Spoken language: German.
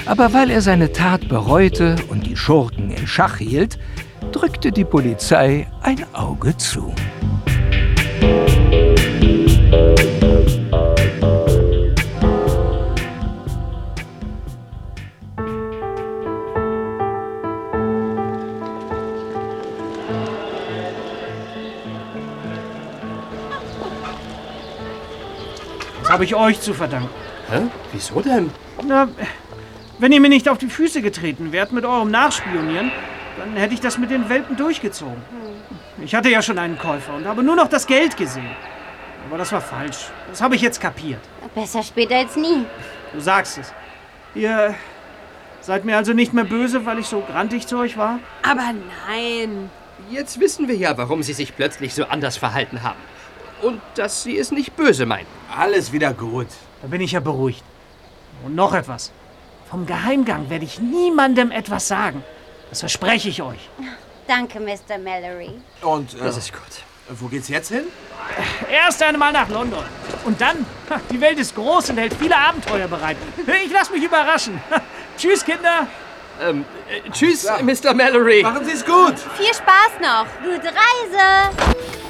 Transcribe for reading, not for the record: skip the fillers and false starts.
Aber weil er seine Tat bereute und die Schurken in Schach hielt, drückte die Polizei ein Auge zu. Das habe ich euch zu verdanken. Hä? Wieso denn? Na, wenn ihr mir nicht auf die Füße getreten wärt mit eurem Nachspionieren, dann hätte ich das mit den Welpen durchgezogen. Ich hatte ja schon einen Käufer und habe nur noch das Geld gesehen. Aber das war falsch. Das habe ich jetzt kapiert. Besser später als nie. Du sagst es. Ihr seid mir also nicht mehr böse, weil ich so grantig zu euch war? Aber nein. Jetzt wissen wir ja, warum Sie sich plötzlich so anders verhalten haben. Und dass Sie es nicht böse meinen. Alles wieder gut. Da bin ich ja beruhigt. Und noch etwas. Vom Geheimgang werde ich niemandem etwas sagen. Das verspreche ich euch. Danke, Mr. Mallory. Und Das ist gut. wo geht's jetzt hin? Erst einmal nach London. Und dann, die Welt ist groß und hält viele Abenteuer bereit. Ich lasse mich überraschen. Tschüss, Kinder. Tschüss, Mr. Mallory. Machen Sie es gut. Viel Spaß noch. Gute Reise.